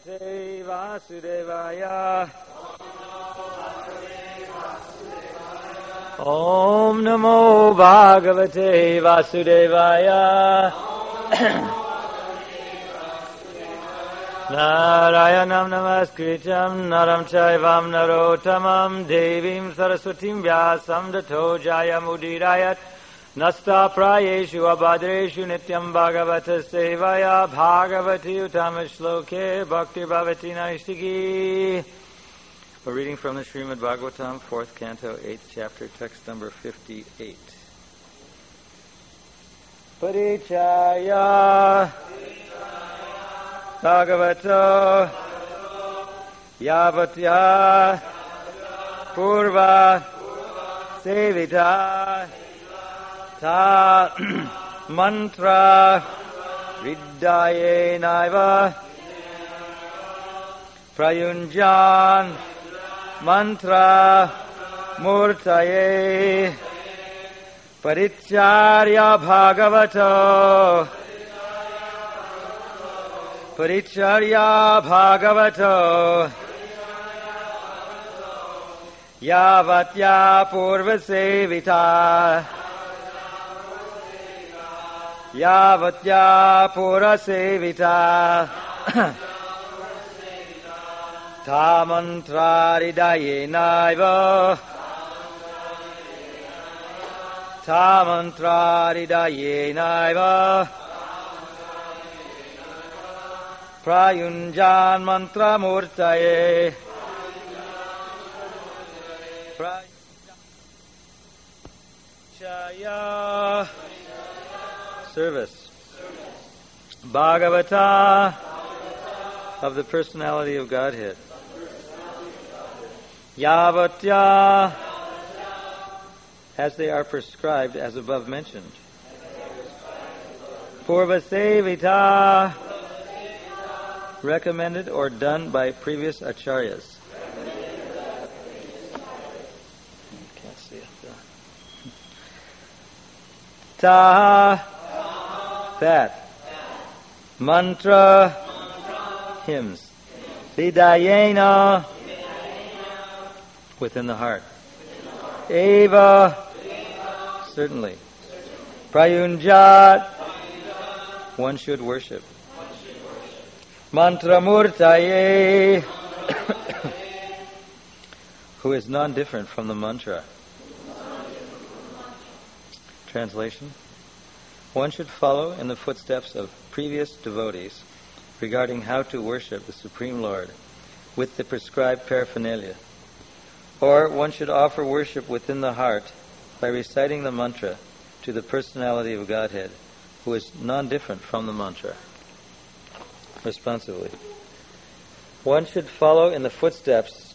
Bhagavate Vasudevaya. Om Namo Bhagavate Vasudevaya. Narayanam Namaskritam Naram Chaivam Narottamam Devim Saraswatim Vyasam Dato Jayamudirayat Nasta Prayeshu Abhadreshu Nityam Bhagavata Sevaya Bhagavati Utamashloke Bhakti Bhavati Naistiki. We're reading from the Srimad Bhagavatam, 4th Canto, 8th Chapter, text number 58. Parichaya Bhagavato Yavatya Purva Sevita Ta Mantra Viddaye Naiva Prayunjan Mantra Murtaye Paricharya Bhagavato Paricharya Bhagavato Yavatya Purva Sevita Yavatya Pura Sevita Ta mantra ridaye naiva Ta mantra ridaye naiva Prayunjan mantra murtaye Chaya Service Bhagavata of the Personality of Godhead. Yavatya as they are prescribed as above mentioned. Purvasevita recommended or done by previous acharyas. Can't see it there. Ta that mantra hymns. Vidayena within the heart. Eva certainly. Prayunjat one should worship. Mantramurtaye who is non-different from the mantra. Translation: one should follow in the footsteps of previous devotees regarding how to worship the Supreme Lord with the prescribed paraphernalia. Or one should offer worship within the heart by reciting the mantra to the Personality of Godhead, who is non-different from the mantra. Responsively. One should follow in the footsteps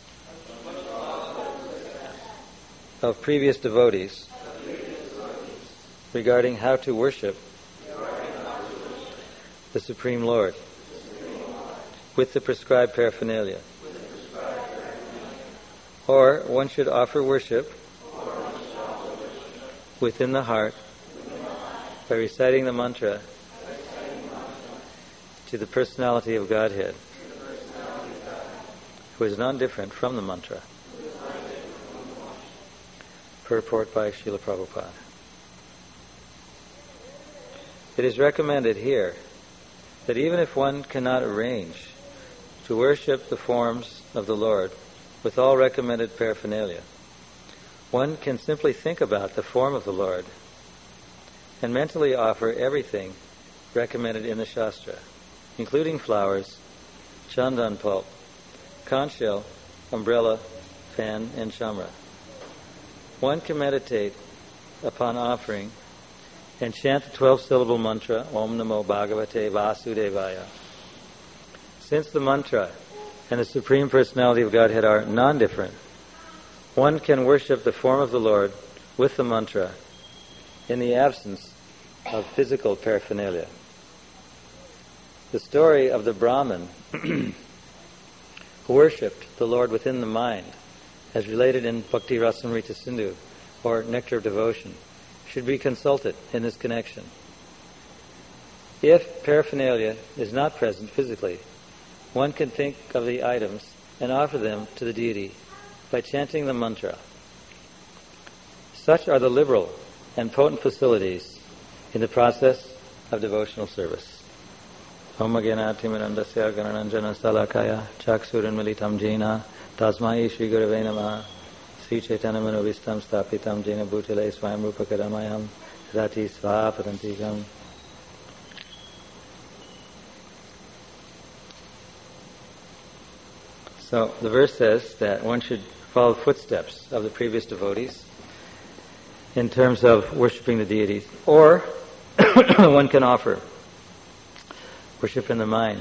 of previous devotees regarding how to worship the Supreme Lord with the prescribed paraphernalia. Or one should offer worship within the heart by reciting the mantra to the Personality of Godhead, who is non-different from the mantra. Purport by Srila Prabhupada. It is recommended here that even if one cannot arrange to worship the forms of the Lord with all recommended paraphernalia, one can simply think about the form of the Lord and mentally offer everything recommended in the Shastra, including flowers, chandan pulp, conch shell, umbrella, fan, and chamra. One can meditate upon offering and chant the 12-syllable mantra, Om Namo Bhagavate Vasudevaya. Since the mantra and the Supreme Personality of Godhead are non-different, one can worship the form of the Lord with the mantra in the absence of physical paraphernalia. The story of the Brahmin who worshipped the Lord within the mind, as related in Bhakti Rasamrita Sindhu, or Nectar of Devotion, should be consulted in this connection. If paraphernalia is not present physically, one can think of the items and offer them to the deity by chanting the mantra. Such are the liberal and potent facilities in the process of devotional service. Om Gyanatimirandasya Ganananjana Salakaya Chaksuranmilitam Jena Tasmai Shri Gurave Namaha Sri Chaitanya Manovistam Stapitam Jena Bhutale Swayam Rupa Kadamayam Rati Svaha Patantikam. So the verse says that one should follow the footsteps of the previous devotees in terms of worshipping the deities, or one can offer worship in the mind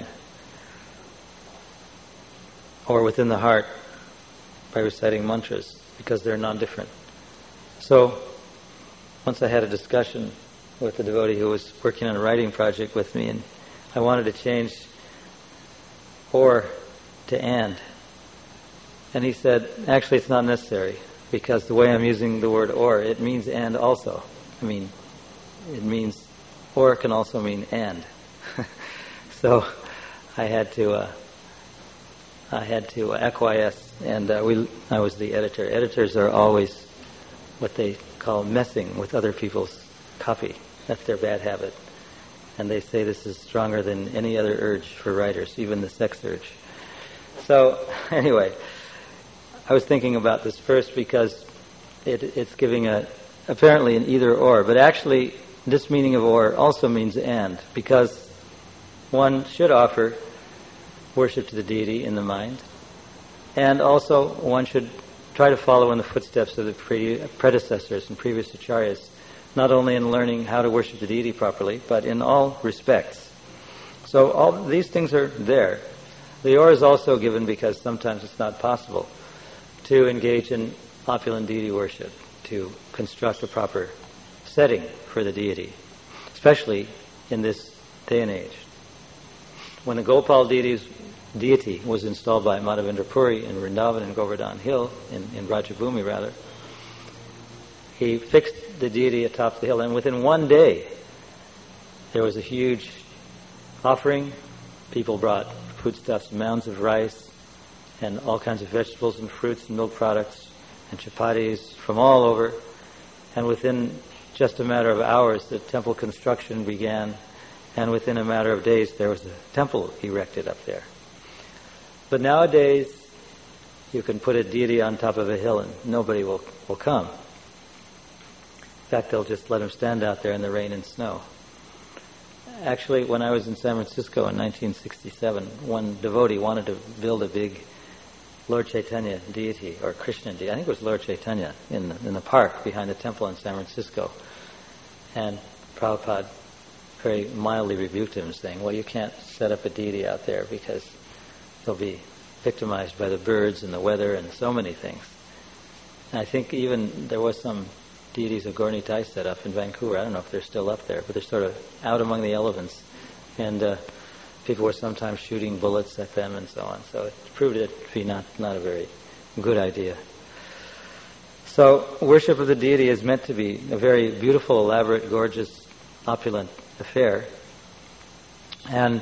or within the heart by reciting mantras, because they're non-different. So once I had a discussion with a devotee who was working on a writing project with me, and I wanted to change or to and. And he said, actually it's not necessary, because the way I'm using the word or, it means and also. I mean, it means or can also mean and. So I had to acquiesce, and I was the editor. Editors are always what they call messing with other people's copy. That's their bad habit. And they say this is stronger than any other urge for writers, even the sex urge. So anyway, I was thinking about this first because it's giving apparently an either or, but actually this meaning of or also means and, because one should offer worship to the deity in the mind, and also one should try to follow in the footsteps of the predecessors and previous acharyas, not only in learning how to worship the deity properly, but in all respects. So all these things are there. The or is also given because sometimes it's not possible to engage in opulent deity worship, to construct a proper setting for the deity, especially in this day and age. When the Gopal deity was installed by Madhavendra Puri in Vrindavan and Govardhan Hill, in Rajabhumi rather, he fixed the deity atop the hill, and within one day there was a huge offering. People brought foodstuffs, mounds of rice, and all kinds of vegetables and fruits and milk products and chapatis from all over. And within just a matter of hours, the temple construction began, and within a matter of days, there was a temple erected up there. But nowadays, you can put a deity on top of a hill and nobody will come. In fact, they'll just let him stand out there in the rain and snow. Actually, when I was in San Francisco in 1967, one devotee wanted to build a big Lord Chaitanya deity, or Krishna deity. I think it was Lord Chaitanya in the park behind the temple in San Francisco. And Prabhupada very mildly rebuked him, saying, well, you can't set up a deity out there because they'll be victimized by the birds and the weather and so many things. And I think even there was some deities of Gaur-Nitai set up in Vancouver. I don't know if they're still up there, but they're sort of out among the elements. And people were sometimes shooting bullets at them and so on. So it proved it to be not a very good idea. So worship of the deity is meant to be a very beautiful, elaborate, gorgeous, opulent affair. And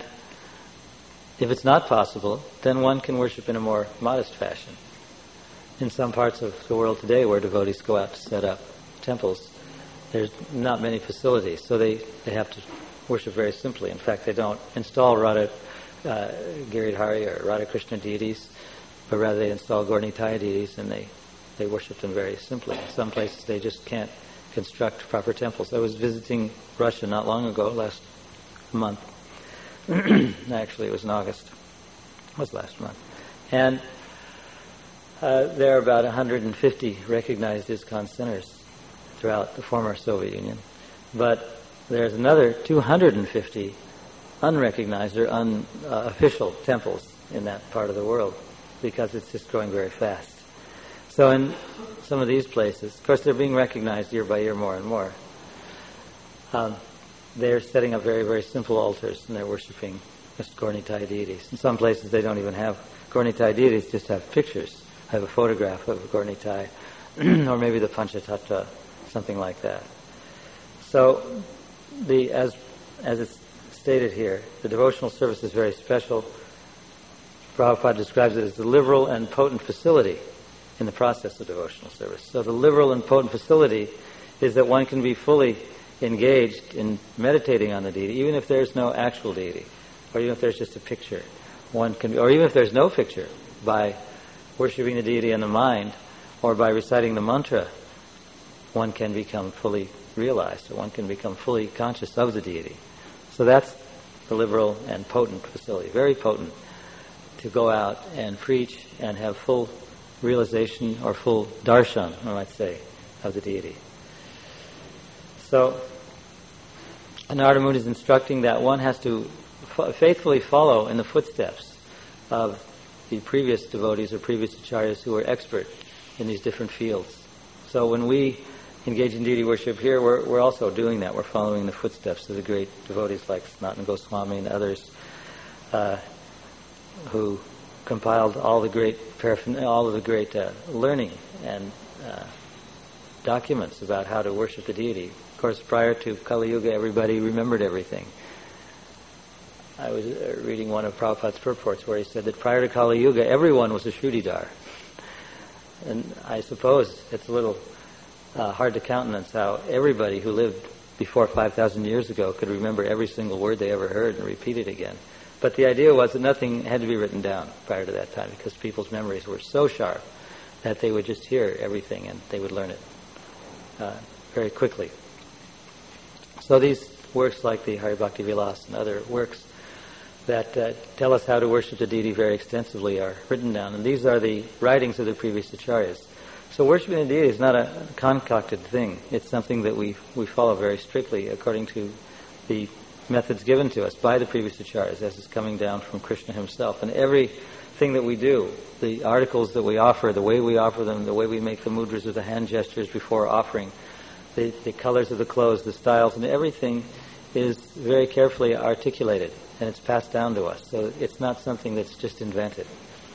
if it's not possible, then one can worship in a more modest fashion. In some parts of the world today where devotees go out to set up temples, there's not many facilities, so they have to worship very simply. In fact, they don't install Radha Giridhari or Radha Krishna deities, but rather they install Gaur-Nitai deities, and they worship them very simply. In some places they just can't construct proper temples. I was visiting Russia not long ago, last month. Actually, it was in August. It was last month. And there are about 150 recognized ISKCON centers throughout the former Soviet Union. But there's another 250 unrecognized or unofficial temples in that part of the world, because it's just growing very fast. So in some of these places, of course they're being recognized year by year more and more, they're setting up very, very simple altars, and they're worshipping just Gaur-Nitai deities. In some places they don't even have Gaur-Nitai deities, just have pictures. Have a photograph of Gaur-Nitai, or maybe the Panchatattva, something like that. So, as it's stated here, the devotional service is very special, Prabhupada describes it as the liberal and potent facility in the process of devotional service. So the liberal and potent facility is that one can be fully engaged in meditating on the deity, even if there's no actual deity, or even if there's just a picture. One can, or even if there's no picture, by worshiping the deity in the mind, or by reciting the mantra, one can become fully realized, or one can become fully conscious of the deity. So that's the liberal and potent facility, very potent, to go out and preach and have full realization or full darshan, I might say, of the deity. So, Narada Muni is instructing that one has to faithfully follow in the footsteps of the previous devotees or previous acharyas who were expert in these different fields. So when we engage in deity worship here, we're also doing that. We're following the footsteps of the great devotees like Sanatana Goswami and others who compiled all of the great learning and documents about how to worship the deity. Of course, prior to Kali Yuga, everybody remembered everything. I was reading one of Prabhupada's purports where he said that prior to Kali Yuga, everyone was a Shrudidhar. And I suppose it's a little hard to countenance how everybody who lived before 5,000 years ago could remember every single word they ever heard and repeat it again. But the idea was that nothing had to be written down prior to that time because people's memories were so sharp that they would just hear everything and they would learn it very quickly. So these works like the Hari Bhakti Vilas and other works that tell us how to worship the deity very extensively are written down. And these are the writings of the previous acharyas. So worshiping the deity is not a concocted thing. It's something that we follow very strictly according to the methods given to us by the previous acharyas, as is coming down from Krishna himself. And everything that we do, the articles that we offer, the way we offer them, the way we make the mudras or the hand gestures before offering, the colors of the clothes, the styles, and everything is very carefully articulated, and it's passed down to us. So it's not something that's just invented.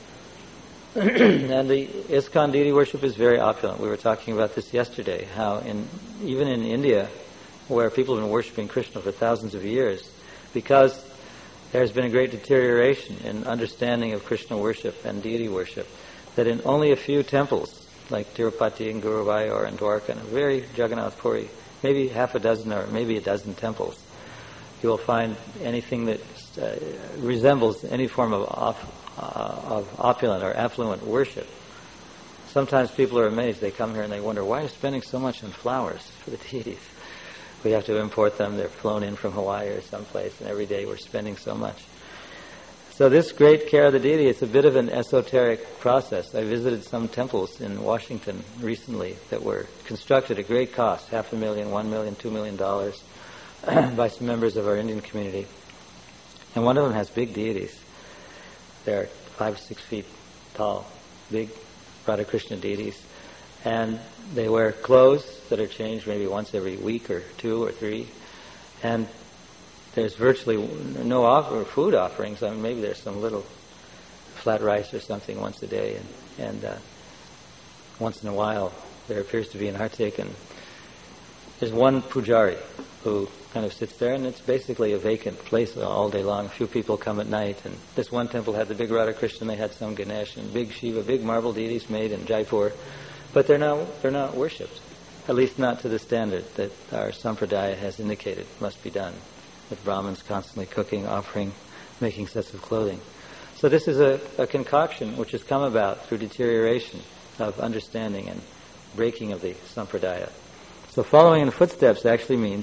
And the ISKCON deity worship is very opulent. We were talking about this yesterday, how even in India, where people have been worshiping Krishna for thousands of years, because there's been a great deterioration in understanding of Krishna worship and deity worship, that in only a few temples, like Tirupati and Guruvayur and Dwarka and very Jagannath Puri, maybe half a dozen or maybe a dozen temples, you will find anything that resembles any form of opulent or affluent worship. Sometimes people are amazed. They come here and they wonder, why are you spending so much on flowers for the deities? We have to import them. They're flown in from Hawaii or someplace, and every day we're spending so much. So this great care of the deity, it's a bit of an esoteric process. I visited some temples in Washington recently that were constructed at great cost, $500,000, $1 million, $2 million, by some members of our Indian community. And one of them has big deities. They're 5 or 6 feet tall, big Radha Krishna deities. And they wear clothes that are changed maybe once every week or 2 or 3. And there's virtually no food offerings. I mean, maybe there's some little flat rice or something once a day. And once in a while there appears to be an artik. And there's one pujari who kind of sits there, and it's basically a vacant place all day long. A few people come at night, and this one temple had the big Radha Krishna, they had some Ganesh and big Shiva, big marble deities made in Jaipur, but they're not worshipped, at least not to the standard that our sampradaya has indicated must be done, with Brahmins constantly cooking, offering, making sets of clothing. So this is a concoction which has come about through deterioration of understanding and breaking of the sampradaya. So following in the footsteps actually means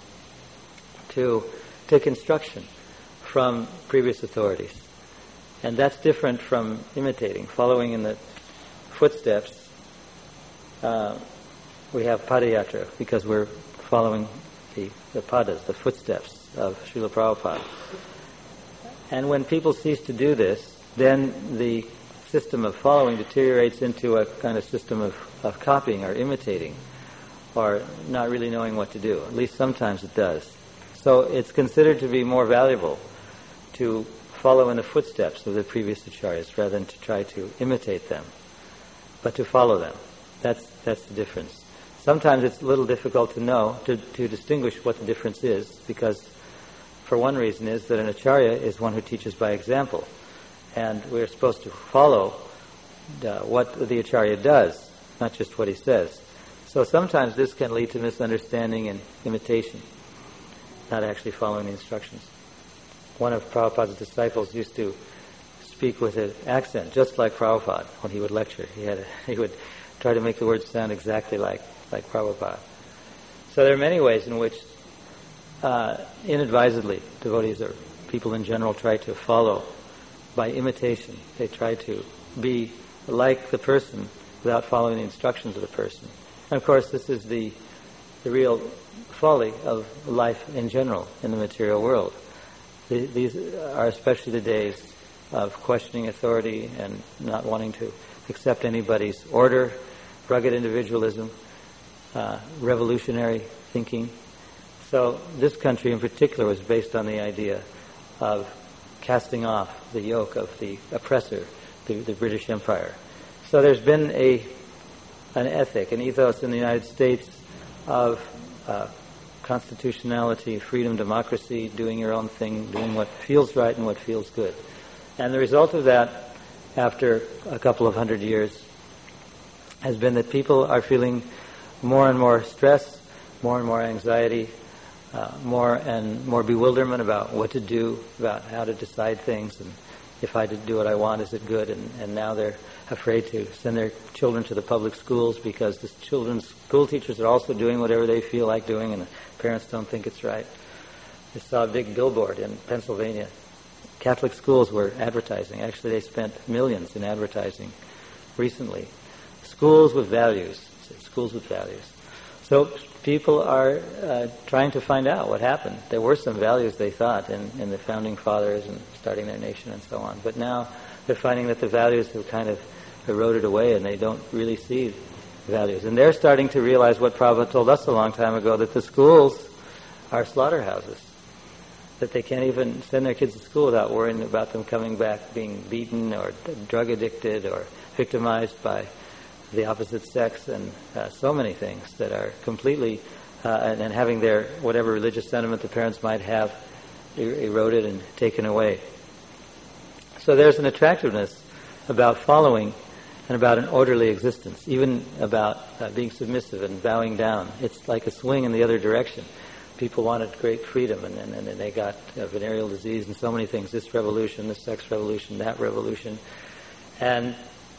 to take instruction from previous authorities. And that's different from imitating. Following in the footsteps, we have padayatra, because we're following the padas, the footsteps of Srila Prabhupada. And when people cease to do this, then the system of following deteriorates into a kind of system of copying or imitating, or not really knowing what to do. At least sometimes it does. So it's considered to be more valuable to follow in the footsteps of the previous acharyas rather than to try to imitate them, but to follow them. That's the difference. Sometimes it's a little difficult to know, to distinguish what the difference is, because for one reason is that an acharya is one who teaches by example, And we're supposed to follow what the Acharya does, not just what he says. So sometimes this can lead to misunderstanding and imitation, not actually following the instructions. One of Prabhupada's disciples used to speak with an accent, just like Prabhupada when he would lecture. He would try to make the words sound exactly like Prabhupada. So there are many ways in which, inadvisedly, devotees or people in general try to follow by imitation. They try to be like the person without following the instructions of the person. And of course, this is the real folly of life in general in the material world. These are especially the days of questioning authority and not wanting to accept anybody's order, rugged individualism, revolutionary thinking. So this country in particular was based on the idea of casting off the yoke of the oppressor, the British Empire. So there's been an ethic, an ethos in the United States of constitutionality, freedom, democracy, doing your own thing, doing what feels right and what feels good. And the result of that, after a couple of 100 years, has been that people are feeling more and more stress, more and more anxiety, more and more bewilderment about what to do, about how to decide things, and if I do what I want, is it good? And now they're afraid to send their children to the public schools because the children's school teachers are also doing whatever they feel like doing, and the parents don't think it's right. I saw a big billboard in Pennsylvania. Catholic schools were advertising. Actually, they spent millions in advertising recently. Schools with values. Schools with values. So people are trying to find out what happened. There were some values, they thought, in the founding fathers and starting their nation and so on. But now they're finding that the values have kind of eroded away and they don't really see values. And they're starting to realize what Prabhupada told us a long time ago, that the schools are slaughterhouses. That they can't even send their kids to school without worrying about them coming back being beaten or drug addicted or victimized by the opposite sex, and so many things that are completely and having their whatever religious sentiment the parents might have eroded and taken away. So there's an attractiveness about following and about an orderly existence, even about being submissive and bowing down. It's like a swing in the other direction. People wanted great freedom, and they got venereal disease and so many things, this revolution, this sex revolution, that revolution. And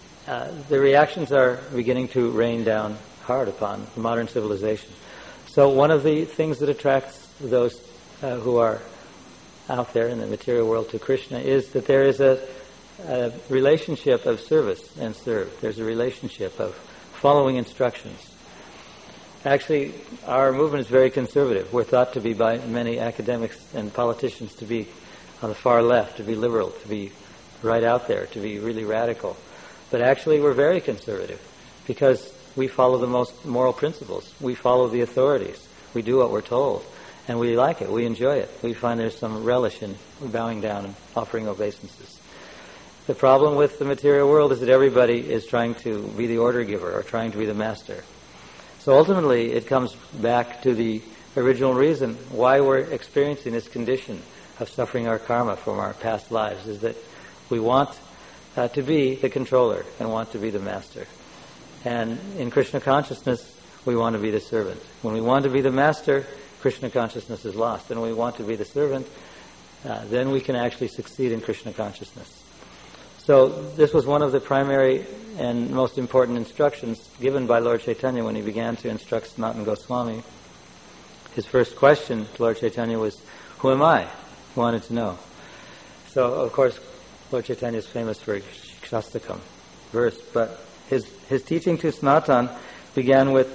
the reactions are beginning to rain down hard upon modern civilization. So one of the things that attracts those who are out there in the material world to Krishna is that there is a relationship of service and serve. There's a relationship of following instructions. Actually, our movement is very conservative. We're thought to be by many academics and politicians to be on the far left, to be liberal, to be right out there, to be really radical. But actually we're very conservative because we follow the most moral principles. We follow the authorities. We do what we're told. And we like it. We enjoy it. We find there's some relish in bowing down and offering obeisances. The problem with the material world is that everybody is trying to be the order giver or trying to be the master. So ultimately it comes back to the original reason why we're experiencing this condition of suffering our karma from our past lives, is that we want to be the controller and want to be the master. And in Krishna consciousness, we want to be the servant. When we want to be the master, Krishna consciousness is lost. And when we want to be the servant, then we can actually succeed in Krishna consciousness. So this was one of the primary and most important instructions given by Lord Chaitanya when he began to instruct Sanatana Goswami. His first question to Lord Chaitanya was, "Who am I?" He wanted to know. So, of course, Lord Chaitanya is famous for Shastakam verse, but his teaching to Sanatana began with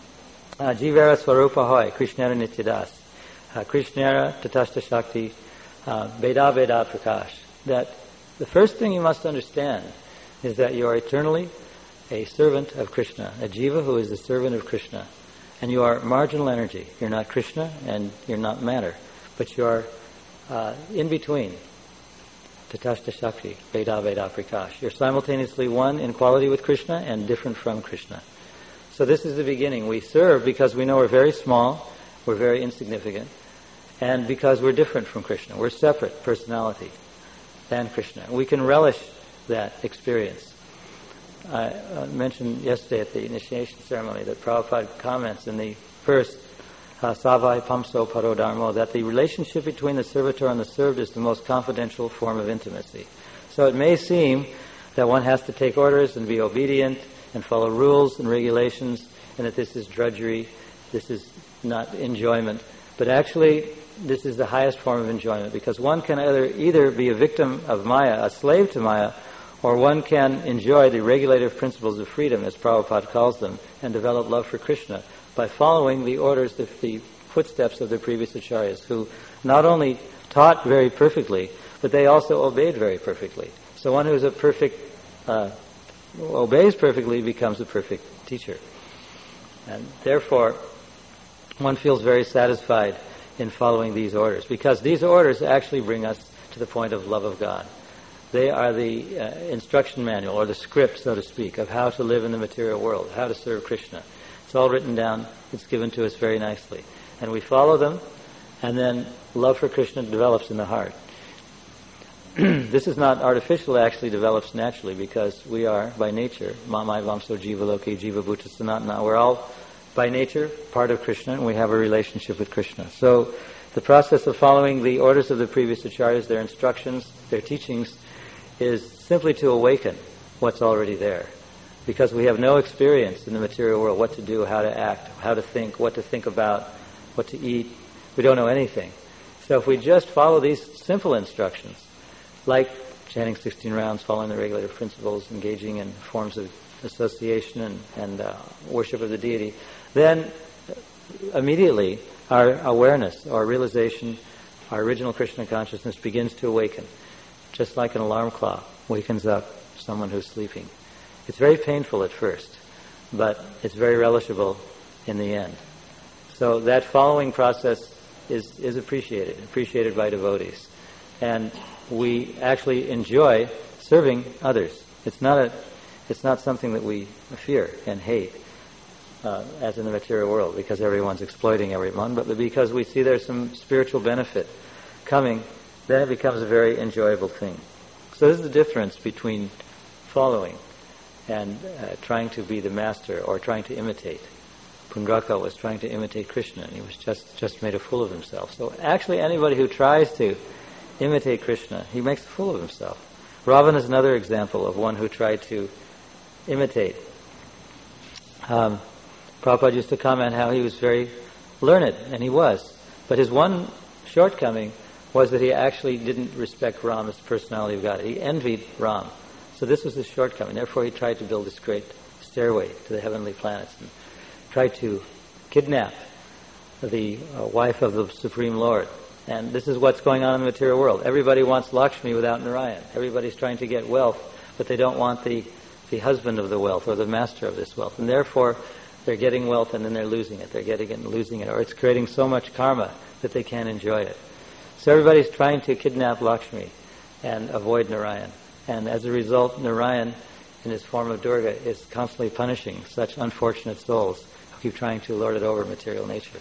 Jivara Swarupa Hoy, Krishnara Nityadas, Krishnara Tatashta Shakti, Veda Veda Prakash. That the first thing you must understand is that you are eternally a servant of Krishna, a jiva who is a servant of Krishna. And you are marginal energy. You're not Krishna and you're not matter, but you are in between. Tatashta Shakti, Veda Veda Prakash. You're simultaneously one in quality with Krishna and different from Krishna. So this is the beginning. We serve because we know we're very small, we're very insignificant, and because we're different from Krishna. We're separate personality. than Krishna. We can relish that experience. I mentioned yesterday at the initiation ceremony that Prabhupada comments in the first Savai Pamso Parodharmo that the relationship between the servitor and the served is the most confidential form of intimacy. So it may seem that one has to take orders and be obedient and follow rules and regulations, and that this is drudgery, this is not enjoyment. But actually, this is the highest form of enjoyment, because one can either be a victim of Maya, a slave to Maya, or one can enjoy the regulative principles of freedom, as Prabhupada calls them, and develop love for Krishna by following the orders, the footsteps of the previous acharyas, who not only taught very perfectly, but they also obeyed very perfectly. So one who is obeys perfectly becomes a perfect teacher. And therefore, one feels very satisfied in following these orders, because these orders actually bring us to the point of love of God. They are the instruction manual, or the script, so to speak, of how to live in the material world, how to serve Krishna. It's all written down, it's given to us very nicely. And we follow them, and then love for Krishna develops in the heart. This is not artificial, it actually develops naturally, because we are, by nature, Mamai Vamso Jiva Loki Jiva Bhuta Sanatana. We're all, by nature, part of Krishna, and we have a relationship with Krishna. So the process of following the orders of the previous acharyas, their instructions, their teachings, is simply to awaken what's already there. Because we have no experience in the material world, what to do, how to act, how to think, what to think about, what to eat. We don't know anything. So if we just follow these simple instructions, like chanting 16 rounds, following the regulative principles, engaging in forms of association and worship of the deity, then immediately our awareness, our realization, our original Krishna consciousness begins to awaken, just like an alarm clock wakens up someone who's sleeping. It's very painful at first, but it's very relishable in the end. So that following process is appreciated by devotees. And we actually enjoy serving others. It's not something that we fear and hate, as in the material world, because everyone's exploiting everyone, but because we see there's some spiritual benefit coming, then it becomes a very enjoyable thing. So this is the difference between following and trying to be the master or trying to imitate. Pundraka was trying to imitate Krishna, and he was just made a fool of himself. So actually anybody who tries to imitate Krishna, he makes a fool of himself. Ravana is another example of one who tried to imitate. Prabhupada used to comment how he was very learned, and he was. But his one shortcoming was that he actually didn't respect Ram as the personality of God. He envied Ram. So this was his shortcoming. Therefore he tried to build this great stairway to the heavenly planets and tried to kidnap the wife of the Supreme Lord. And this is what's going on in the material world. Everybody wants Lakshmi without Narayan. Everybody's trying to get wealth, but they don't want the husband of the wealth or the master of this wealth. And therefore, they're getting wealth and then they're losing it. They're getting it and losing it. Or it's creating so much karma that they can't enjoy it. So everybody's trying to kidnap Lakshmi and avoid Narayan. And as a result, Narayan, in his form of Durga, is constantly punishing such unfortunate souls who keep trying to lord it over material nature.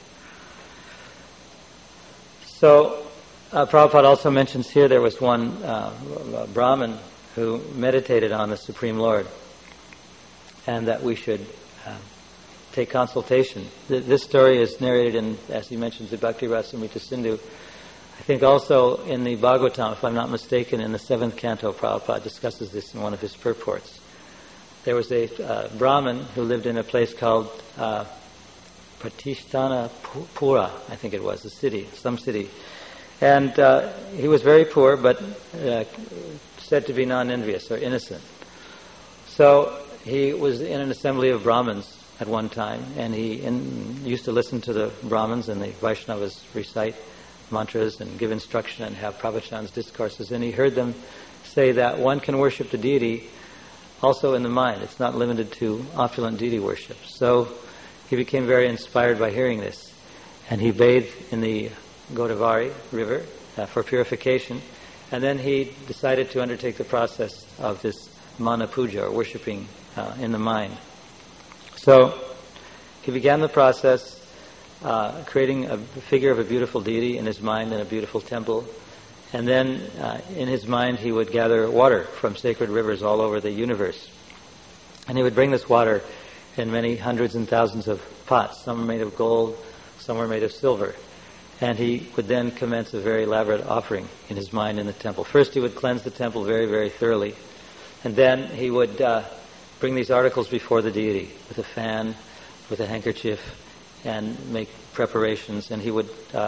So, Prabhupada also mentions here there was one Brahmin who meditated on the Supreme Lord, and that we should take consultation. This story is narrated in, as he mentions, the Bhakti Rasamrita Sindhu. I think also in the Bhagavatam, if I'm not mistaken, in the 7th canto, Prabhupada discusses this in one of his purports. There was a Brahmin who lived in a place called Pratishtana Pura, I think it was, some city. And he was very poor, but said to be non-envious or innocent. So he was in an assembly of Brahmins at one time, and he used to listen to the Brahmins and the Vaishnavas recite mantras and give instruction and have pravachans, discourses, and he heard them say that one can worship the deity also in the mind. It's not limited to opulent deity worship. So he became very inspired by hearing this, and he bathed in the Godavari river for purification, and then he decided to undertake the process of this mana puja, or worshipping in the mind. So he began the process creating a figure of a beautiful deity in his mind in a beautiful temple, And then in his mind he would gather water from sacred rivers all over the universe. And he would bring this water in many hundreds and thousands of pots. Some were made of gold, some were made of silver. And he would then commence a very elaborate offering in his mind in the temple. First he would cleanse the temple very, very thoroughly. And then he would bring these articles before the deity with a fan, with a handkerchief, and make preparations. And he would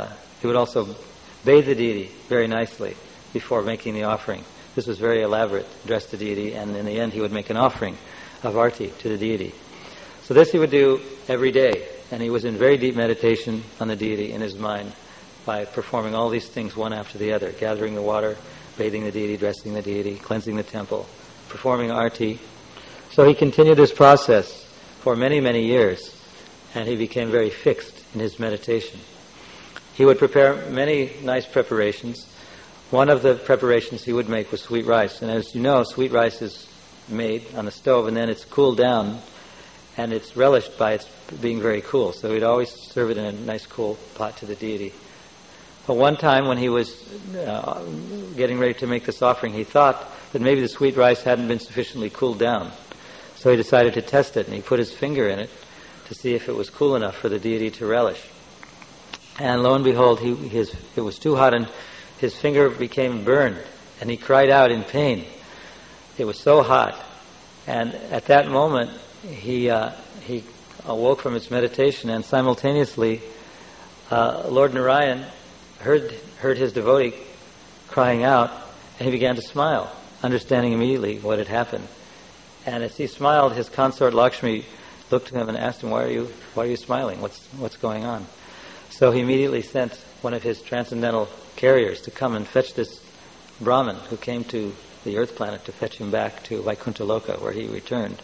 also bathe the deity very nicely before making the offering. This was very elaborate, dress the deity, and in the end he would make an offering of arti to the deity. So this he would do every day, and he was in very deep meditation on the deity in his mind by performing all these things one after the other, gathering the water, bathing the deity, dressing the deity, cleansing the temple, performing arti. So he continued this process for many, many years, and he became very fixed in his meditation. He would prepare many nice preparations. One of the preparations he would make was sweet rice. And as you know, sweet rice is made on the stove and then it's cooled down and it's relished by its being very cool. So he'd always serve it in a nice cool pot to the deity. But one time when he was getting ready to make this offering, he thought that maybe the sweet rice hadn't been sufficiently cooled down. So he decided to test it, and he put his finger in it to see if it was cool enough for the deity to relish. And lo and behold, it was too hot, and his finger became burned, and he cried out in pain. It was so hot. And at that moment, he awoke from his meditation, and simultaneously, Lord Narayan heard his devotee crying out, and he began to smile, understanding immediately what had happened. And as he smiled, his consort Lakshmi looked at him and asked him, "Why are you smiling? What's going on?" So he immediately sent one of his transcendental carriers to come and fetch this Brahmin who came to the earth planet to fetch him back to Vaikuntha Loka, where he returned.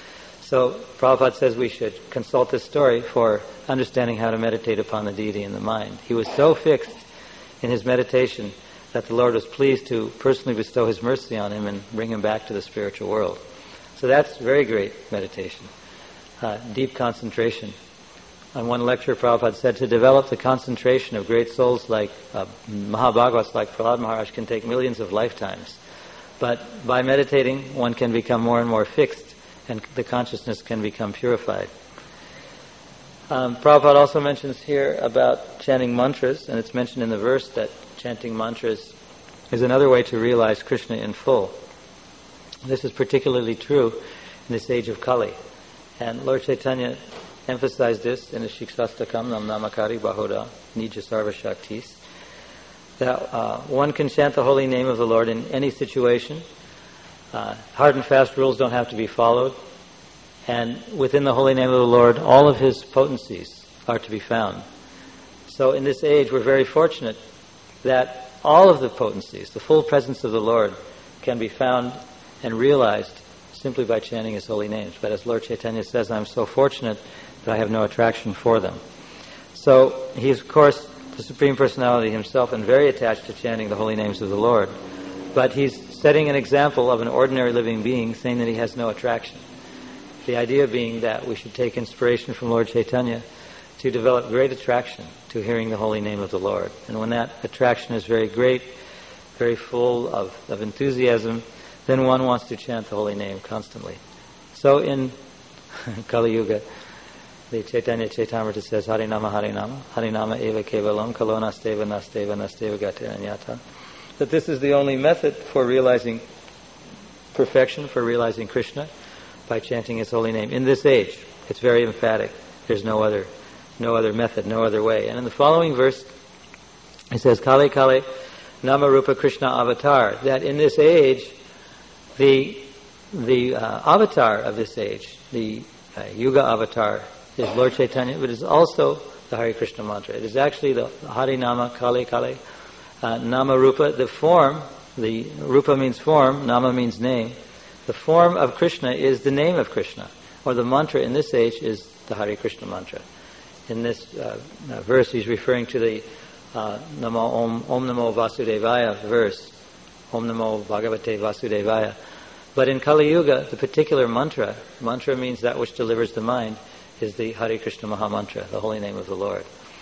So Prabhupada says we should consult this story for understanding how to meditate upon the deity in the mind. He was so fixed in his meditation that the Lord was pleased to personally bestow his mercy on him and bring him back to the spiritual world. So that's very great meditation, deep concentration. On one lecture, Prabhupada said to develop the concentration of great souls like Mahabhagavats, like Prahlad Maharaj, can take millions of lifetimes. But by meditating, one can become more and more fixed, and the consciousness can become purified. Prabhupada also mentions here about chanting mantras, and it's mentioned in the verse that chanting mantras is another way to realize Krishna in full. This is particularly true in this age of Kali. And Lord Chaitanya emphasized this in the Shiksastakam Nam Namakari Bahoda Nija Sarva Shaktis, that one can chant the holy name of the Lord in any situation. Hard and fast rules don't have to be followed. And within the holy name of the Lord, all of his potencies are to be found. So in this age, we're very fortunate that all of the potencies, the full presence of the Lord, can be found and realized simply by chanting his holy names. But as Lord Chaitanya says, I'm so fortunate that I have no attraction for them. So he's, of course, the Supreme Personality himself and very attached to chanting the holy names of the Lord. But he's setting an example of an ordinary living being, saying that he has no attraction. The idea being that we should take inspiration from Lord Chaitanya to develop great attraction to hearing the holy name of the Lord. And when that attraction is very great, very full of enthusiasm, then one wants to chant the holy name constantly. So in Kali Yuga, the Chaitanya Chaitamrita says, Harinama, Harinama, Harinama eva kevalam, kalo nasteva, nasteva, nasteva gatiranyata. That this is the only method for realizing perfection, for realizing Krishna, by chanting his holy name. In this age, it's very emphatic. There's no other method, no other way. And in the following verse, it says, Kale Kale Nama Rupa Krishna Avatar, that in this age, the avatar of this age, the Yuga avatar, is Lord Chaitanya, but it is also the Hare Krishna mantra. It is actually the Harinama, Kale Kale, Nama Rupa, the form, the Rupa means form, Nama means name. The form of Krishna is the name of Krishna, or the mantra in this age is the Hare Krishna mantra. In this verse, he's referring to the Om Namo Vasudevaya verse, Om Namo Bhagavate Vasudevaya. But in Kali Yuga, the particular mantra means that which delivers the mind, is the Hare Krishna Maha Mantra, the holy name of the Lord.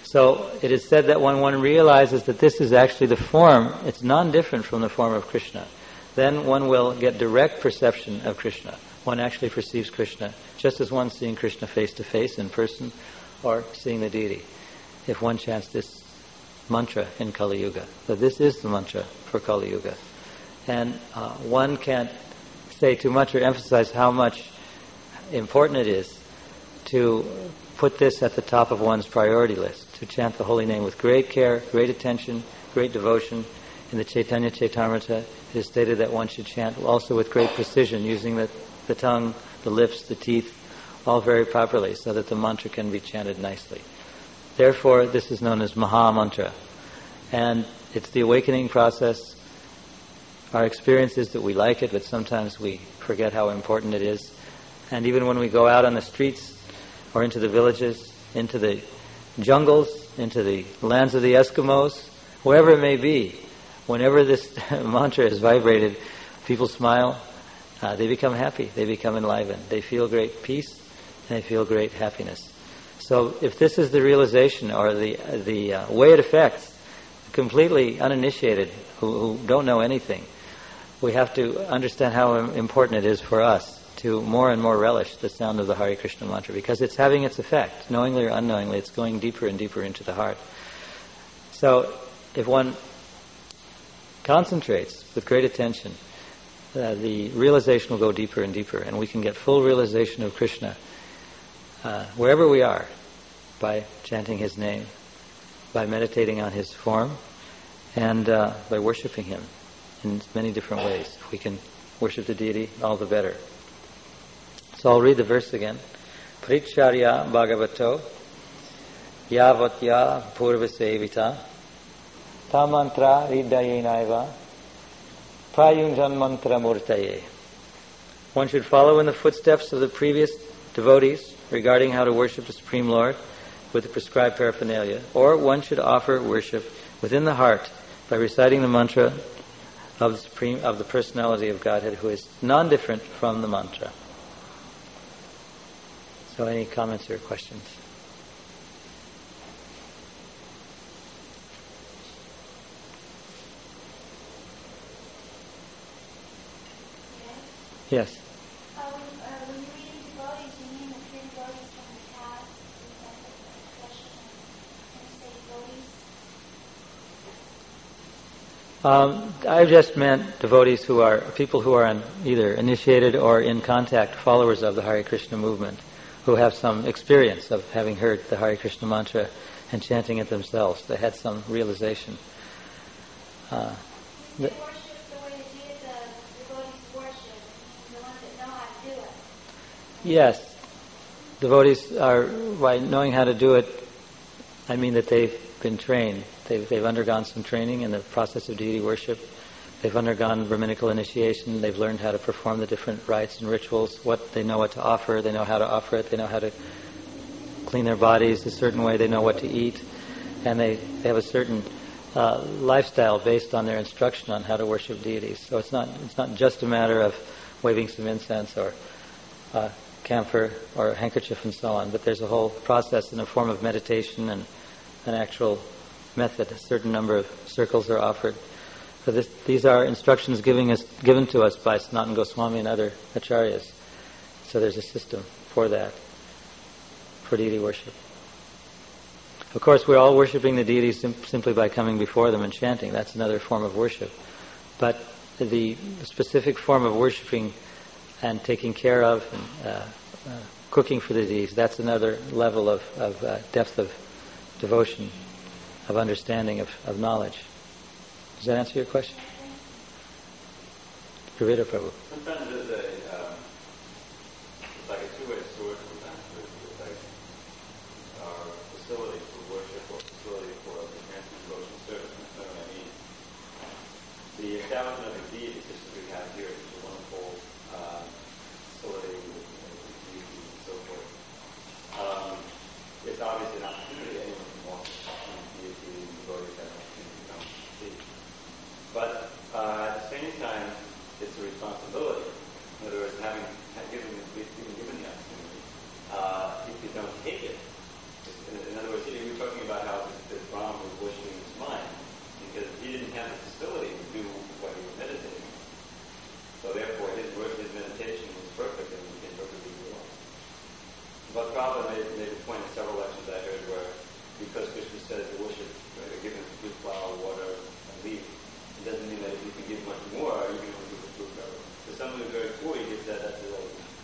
So it is said that when one realizes that this is actually the form, it's non-different from the form of Krishna, then one will get direct perception of Krishna. One actually perceives Krishna, just as one seeing Krishna face to face in person or seeing the deity, if one chants this mantra in Kali Yuga. So this is the mantra for Kali Yuga. And one can't say too much or emphasize how much important it is to put this at the top of one's priority list, to chant the holy name with great care, great attention, great devotion. In the Chaitanya Chaitamrita, it is stated that one should chant also with great precision, using the tongue, the lips, the teeth, all very properly, so that the mantra can be chanted nicely. Therefore, this is known as Maha Mantra. And it's the awakening process. Our experience is that we like it, but sometimes we forget how important it is. And even when we go out on the streets or into the villages, into the jungles, into the lands of the Eskimos, wherever it may be, whenever this mantra is vibrated, people smile, they become happy, they become enlivened, they feel great peace, and they feel great happiness. So if this is the realization or the way it affects completely uninitiated who don't know anything, we have to understand how important it is for us to more and more relish the sound of the Hare Krishna mantra, because it's having its effect, knowingly or unknowingly. It's going deeper and deeper into the heart. So if one concentrates with great attention, the realization will go deeper and deeper, and we can get full realization of Krishna wherever we are, by chanting His name, by meditating on His form, and by worshipping Him in many different ways. If we can worship the deity, all the better. So I'll read the verse again. Pritcharya Bhagavato Yavatya Purvasevita Ta mantra ridayenaiva Prayunjan mantra murtaye. One should follow in the footsteps of the previous devotees regarding how to worship the Supreme Lord with the prescribed paraphernalia, or one should offer worship within the heart by reciting the mantra of the personality of Godhead, who is non-different from the mantra. So any comments or questions? Yes. When you read devotees, you mean the three devotees from the past, Krishna, and say devotees? I've just meant devotees who are people who are either initiated or in contact, followers of the Hare Krishna movement, who have some experience of having heard the Hare Krishna mantra and chanting it themselves. They had some realization. They worship the way the devotees worship, the ones that know how to do it. Yes. Devotees are, by knowing how to do it, I mean that they've been trained. They've undergone some training in the process of deity worship. They've undergone Brahminical initiation. They've learned how to perform the different rites and rituals. They know what to offer. They know how to offer it. They know how to clean their bodies a certain way. They know what to eat. And they have a certain lifestyle based on their instruction on how to worship deities. So it's not just a matter of waving some incense or camphor or a handkerchief and so on, but there's a whole process in a form of meditation and an actual method. A certain number of circles are offered. So these are instructions given to us by Sanatana Goswami and other acharyas. So there's a system for that, for deity worship. Of course, we're all worshiping the deities simply by coming before them and chanting. That's another form of worship. But the specific form of worshiping and taking care of and cooking for the deities, that's another level of depth of devotion, of understanding, of knowledge. Does that answer your question? Pravita Prabhu. Sometimes there's it's like a two-way sword sometimes. It's like our facility for worship or facility for enhancement devotional service. That's what I mean. The establishment of the deity, such as we have here, is a wonderful facility with deities and so forth. It's obviously an opportunity. Anyone can walk in deity and devotees have an opportunity to come and see. But at the same time, it's a responsibility. In other words, having given the opportunity, if you don't take it, in other words, you were talking about how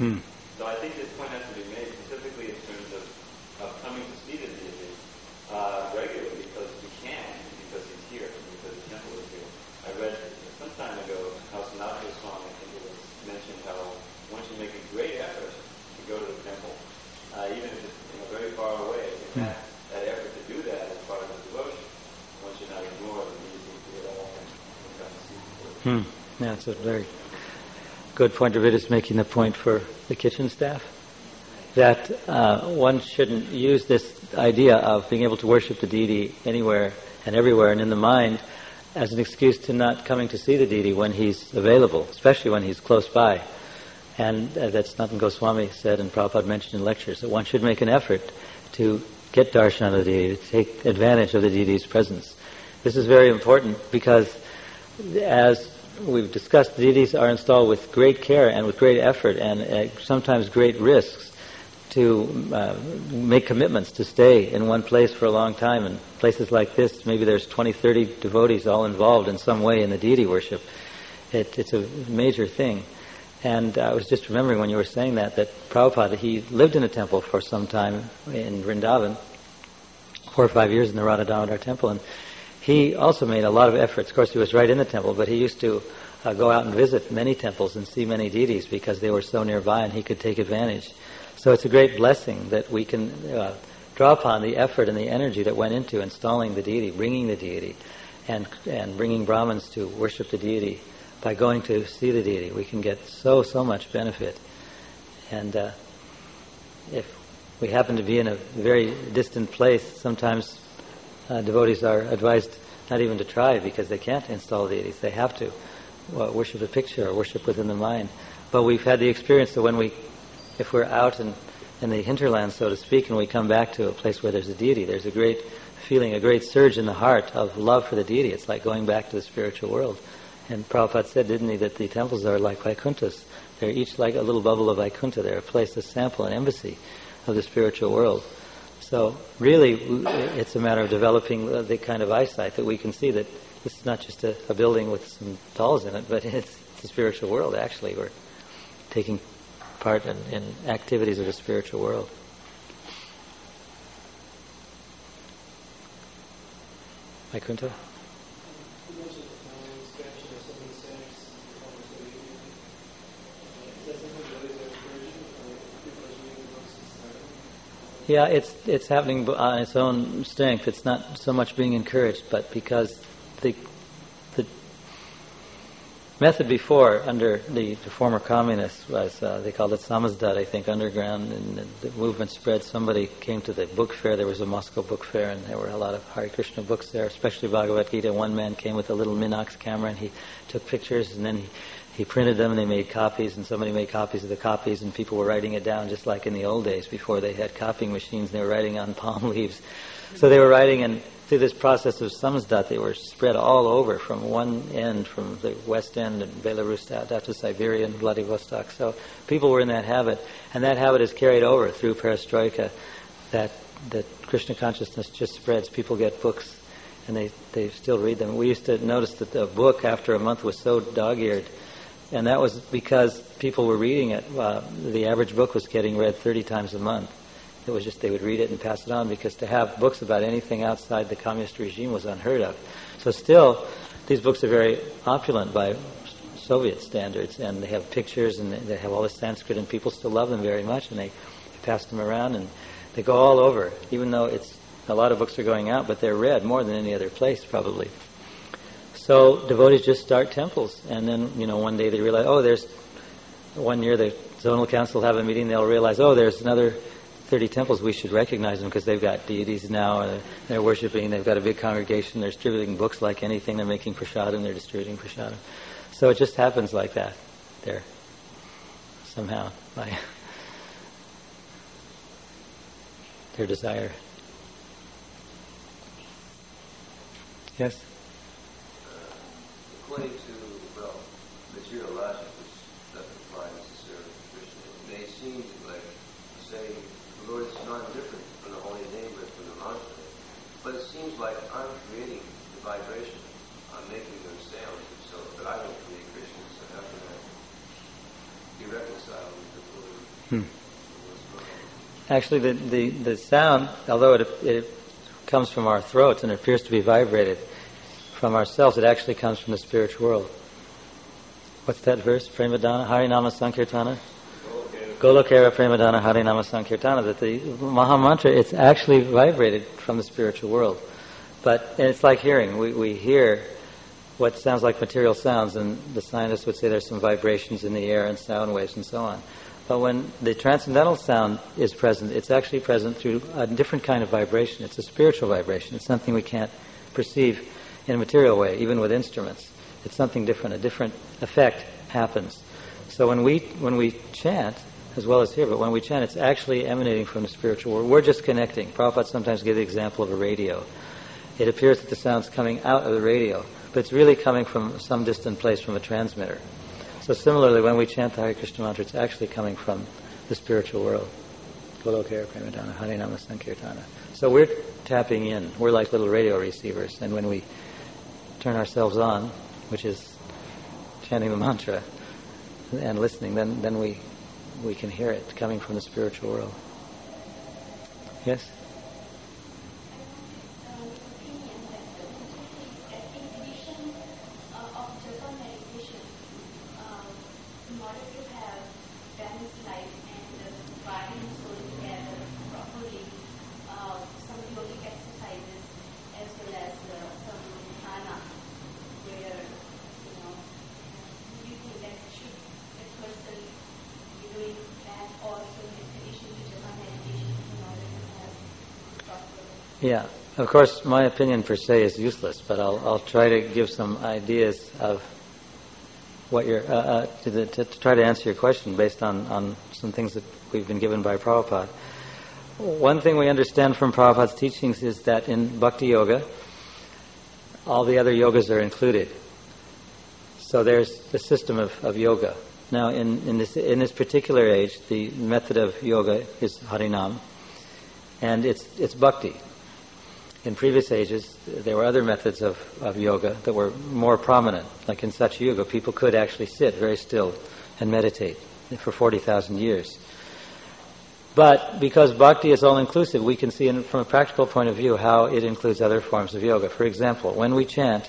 So I think this point has to be made specifically in terms of coming to see the deity regularly because we can, because he's here, because the temple is here. I read some time ago how Sanatana Swami, I think it was mentioned how one should make a great effort to go to the temple, even if it's very far away. And that effort to do that is part of the devotion. One should not ignore the deity at all and come to see the deity. Yeah, it's a very good point. Ravid is making the point for the kitchen staff that one shouldn't use this idea of being able to worship the deity anywhere and everywhere and in the mind as an excuse to not coming to see the deity when he's available, especially when he's close by. And that's Sanatana Goswami said, and Prabhupada mentioned in lectures, that one should make an effort to get darshan of the deity, to take advantage of the deity's presence. This is very important because, as we've discussed, the deities are installed with great care and with great effort and sometimes great risks to make commitments to stay in one place for a long time. In places like this, maybe there's 20, 30 devotees all involved in some way in the deity worship. It's a major thing. And I was just remembering when you were saying that Prabhupada, he lived in a temple for some time in Vrindavan, 4 or 5 years in the Radha Damodar temple, and he also made a lot of efforts. Of course, he was right in the temple, but he used to go out and visit many temples and see many deities because they were so nearby and he could take advantage. So it's a great blessing that we can draw upon the effort and the energy that went into installing the deity, bringing the deity, and bringing Brahmins to worship the deity. By going to see the deity, we can get so much benefit. And if we happen to be in a very distant place, sometimes devotees are advised not even to try because they can't install deities. They have to worship the picture or worship within the mind. But we've had the experience that if we're out in the hinterland, so to speak, and we come back to a place where there's a deity, there's a great feeling, a great surge in the heart of love for the deity. It's like going back to the spiritual world. And Prabhupada said, didn't he, that the temples are like Vaikunthas. They're each like a little bubble of Vaikuntha. They're a place, a sample, an embassy of the spiritual world. So really, it's a matter of developing the kind of eyesight that we can see that this is not just a building with some dolls in it, but it's the spiritual world, actually. We're taking part in activities of the spiritual world. Vaikuntha? Yeah, it's happening on its own strength. It's not so much being encouraged, but because the method before, under the former communists, was they called it samizdat, I think, underground, and the movement spread. Somebody came to the book fair. There was a Moscow book fair, and there were a lot of Hare Krishna books there, especially Bhagavad Gita. One man came with a little Minox camera, and he took pictures, and then he printed them, and they made copies, and somebody made copies of the copies, and people were writing it down just like in the old days before they had copying machines. They were writing on palm leaves. So they were writing, and through this process of samizdat, they were spread all over from one end, from the west end in Belarus down to Siberia and Vladivostok. So people were in that habit, and that habit is carried over through perestroika, that Krishna consciousness just spreads. People get books, and they still read them. We used to notice that the book, after a month, was so dog-eared, and that was because people were reading it. The average book was getting read 30 times a month. It was just they would read it and pass it on, because to have books about anything outside the communist regime was unheard of. So still, these books are very opulent by Soviet standards, and they have pictures, and they have all the Sanskrit, and people still love them very much, and they pass them around, and they go all over, even though a lot of books are going out, but they're read more than any other place, probably. So devotees just start temples, and then, one day they realize, one year the zonal council will have a meeting, they'll realize, there's another 30 temples, we should recognize them because they've got deities now, and they're worshiping, they've got a big congregation, they're distributing books like anything, they're making prasadam, they're distributing prasadam. So it just happens like that there, somehow, by their desire. Yes? According to, material logic, which doesn't apply necessarily to Krishna, it may seem like saying the Lord is not different from the holy name but from the mantra. But it seems like I'm creating the vibration. I'm making those sounds, but I don't create Krishna, so how can I be reconciled with the Lord? Actually, the sound, although it comes from our throats and it appears to be vibrated from ourselves, it actually comes from the spiritual world. What's that verse? Premadana, Harinama Sankirtana? Golokera Premadana Harinama Sankirtana. That the Maha Mantra, it's actually vibrated from the spiritual world. But it's like hearing. We hear what sounds like material sounds, and the scientists would say there's some vibrations in the air and sound waves and so on. But when the transcendental sound is present, it's actually present through a different kind of vibration. It's a spiritual vibration. It's something we can't perceive in a material way, even with instruments. It's something different. A different effect happens. So when we chant, as well as here, but when we chant, it's actually emanating from the spiritual world. We're just connecting. Prabhupada sometimes gives the example of a radio. It appears that the sound's coming out of the radio, but it's really coming from some distant place, from a transmitter. So similarly, when we chant the Hare Krishna mantra, it's actually coming from the spiritual world. Golokera Premadana Harinama Sankirtana. So we're tapping in. We're like little radio receivers. And when we turn ourselves on, which is chanting the mantra and listening, then we can hear it coming from the spiritual world. Yes? Yeah, of course, my opinion per se is useless, but I'll try to give some ideas of what you're to try to answer your question based on some things that we've been given by Prabhupada. One thing we understand from Prabhupada's teachings is that in Bhakti Yoga, all the other yogas are included. So there's the system of yoga. Now, in this particular age, the method of yoga is Harinam, and it's bhakti. In previous ages, there were other methods of yoga that were more prominent. Like in Satya Yuga, people could actually sit very still and meditate for 40,000 years. But because bhakti is all-inclusive, we can see from a practical point of view how it includes other forms of yoga. For example, when we chant,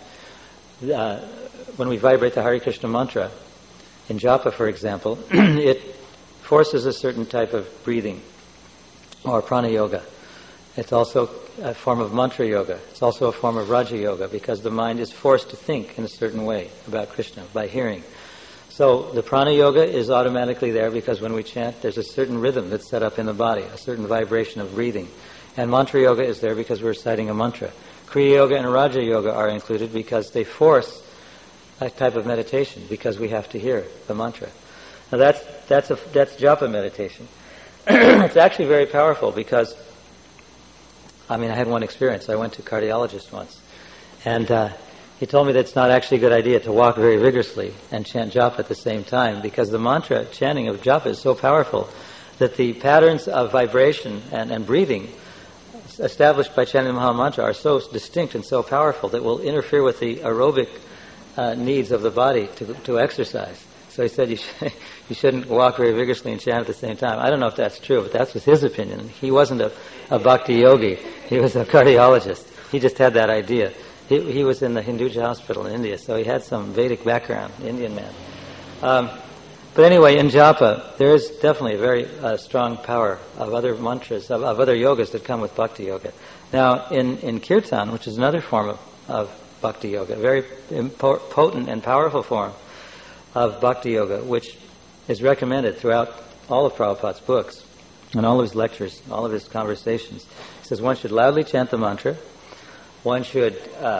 when we vibrate the Hare Krishna mantra, in japa, for example, it forces a certain type of breathing, or prana yoga. It's also a form of mantra yoga. It's also a form of Raja yoga, because the mind is forced to think in a certain way about Krishna by hearing. So the prana yoga is automatically there because when we chant, there's a certain rhythm that's set up in the body, a certain vibration of breathing. And mantra yoga is there because we're reciting a mantra. Kriya yoga and Raja yoga are included because they force a type of meditation, because we have to hear the mantra. Now that's japa meditation. It's actually very powerful because I had one experience. I went to a cardiologist once, and he told me that it's not actually a good idea to walk very vigorously and chant japa at the same time, because the mantra chanting of japa is so powerful that the patterns of vibration and breathing established by chanting the Maha Mantra are so distinct and so powerful that will interfere with the aerobic needs of the body to exercise. So he said you shouldn't walk very vigorously and chant at the same time. I don't know if that's true, but that was his opinion. He wasn't a bhakti yogi. He was a cardiologist. He just had that idea. He was in the Hinduja hospital in India, so he had some Vedic background, Indian man. But anyway, in japa, there is definitely a very strong power of other mantras, of other yogas that come with bhakti yoga. Now, in kirtan, which is another form of bhakti yoga, a very potent and powerful form of bhakti yoga, which is recommended throughout all of Prabhupada's books and all of his lectures, all of his conversations. He says one should loudly chant the mantra, one should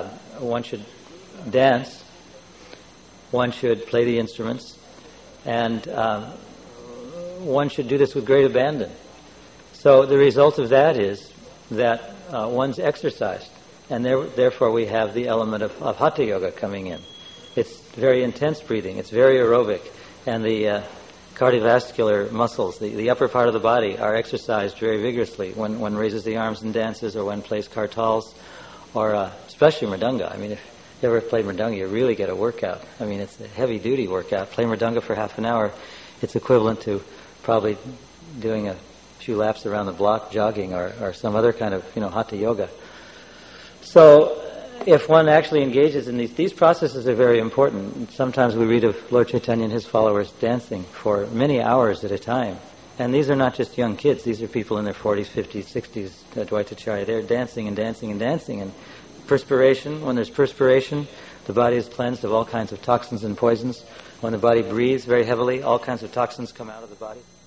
dance, one should play the instruments, and one should do this with great abandon. So the result of that is that one's exercised, and therefore we have the element of hatha yoga coming in. It's very intense breathing. It's very aerobic. And the cardiovascular muscles, the upper part of the body, are exercised very vigorously when one raises the arms and dances, or one plays kartals, or especially mridanga. If you ever play mridanga, you really get a workout. It's a heavy-duty workout. Play mridanga for half an hour. It's equivalent to probably doing a few laps around the block, jogging, or some other kind of hatha yoga. So if one actually engages in these processes are very important. Sometimes we read of Lord Chaitanya and his followers dancing for many hours at a time. And these are not just young kids. These are people in their 40s, 50s, 60s, Dvaitacharya. They're dancing and dancing and dancing. And perspiration, when there's perspiration, the body is cleansed of all kinds of toxins and poisons. When the body breathes very heavily, all kinds of toxins come out of the body.